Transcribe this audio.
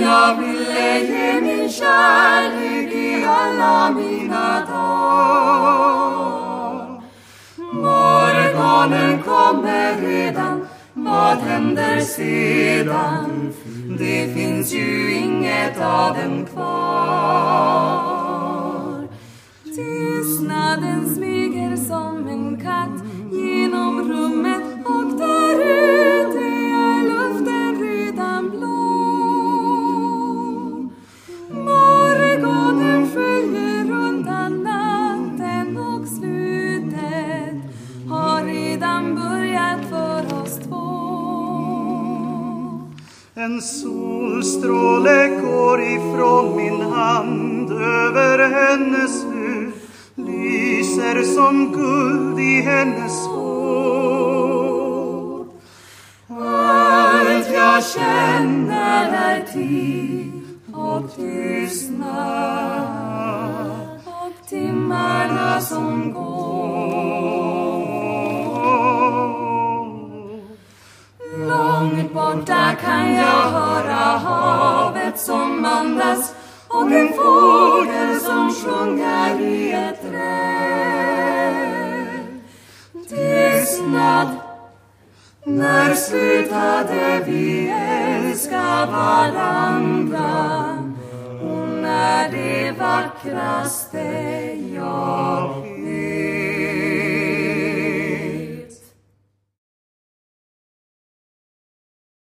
jag ville ge min kärlek i alla mina dagar. Morgonen kommer redan, vad händer sedan? Det finns ju inget av den kvar. Tystnaden smyger som en katt genom rummet, och där ute är luften redan blå. Morgonen sköljer undan natten, och slutet har redan börjat för oss två. En solstråle går ifrån min hand över hennes hud, lyser som guld i hennes hår. Allt jag känner är tid och tystnad, och timmarna som går. Långt borta kan jag höra havet som andas, och en fågel som sjunger i ett träd. Tystnad, när slutade vi älska varandra? Hon är det vackraste jag